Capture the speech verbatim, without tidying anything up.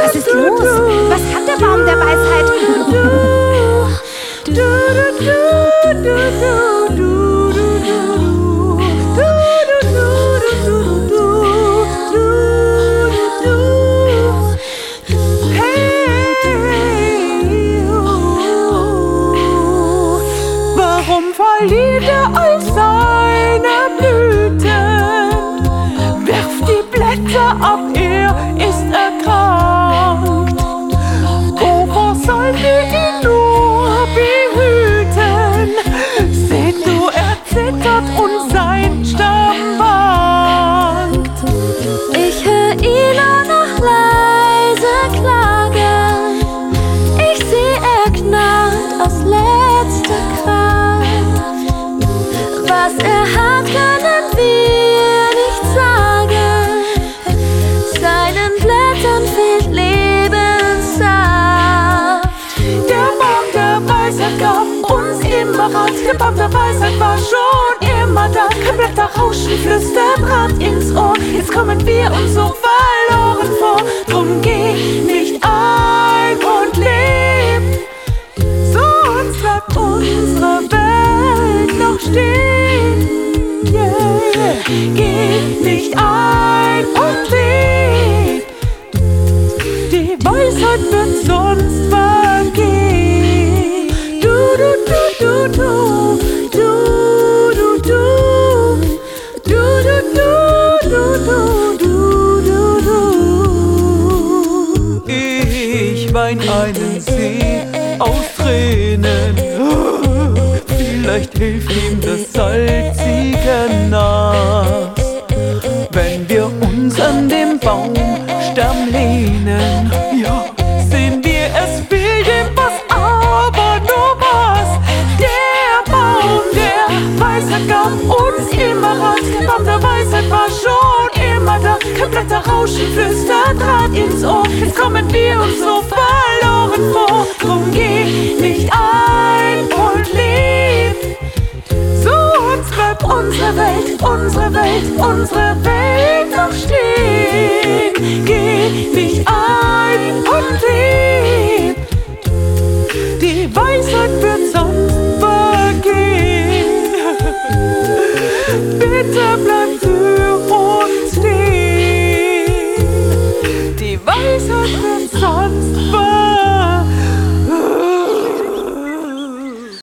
Was ist los? Was hat der Baum der Weisheit? Warum verliert er all seine Blüten? Wirft die Blätter ab, er ist erkrankt. Wovor sollen wir ihn nur behüten? Seht du, er zittert und sein Stamm wankt. Ich hör ihn auch noch leise klagen. Ich seh, er knarrt aus letzter Kraft. Was er hat, können wir nicht sagen. Seinen Blättern fehlt Lebenssaft. Der Baum der Weisheit gab uns immer Rat. Der Baum der Weisheit war schon immer da. Kein Blätterrauschen flüstert Rat ins Ohr. Jetzt kommen wir uns so verloren vor. Drum geh nicht ein und leb. Sonst bleibt unsere Welt noch stehen. Yeah. Geh nicht ein und leb. Die Weisheit wird sonst vergehen. Du, du, du, du, du, du, du, du, du, du, du, du, du, du. Ich wein einen See aus Tränen. Vielleicht hilft ihm das salzige Nass, wenn wir uns an dem Baumstamm lehnen. Ja, sehen wir, es fehlt ihm was, aber nur was. Der Baum der Weisheit gab uns immer Rat. Der Baum der Weisheit war schon immer da. Kein Blätterrauschen flüstert Rat ins Ohr. Jetzt kommen wir uns so verloren vor. Drum geh nicht ein und leb. Sonst bleibt unsere Welt, unsere Welt, unsere Welt noch stehen. Geh nicht ein und leb. Die Weisheit wird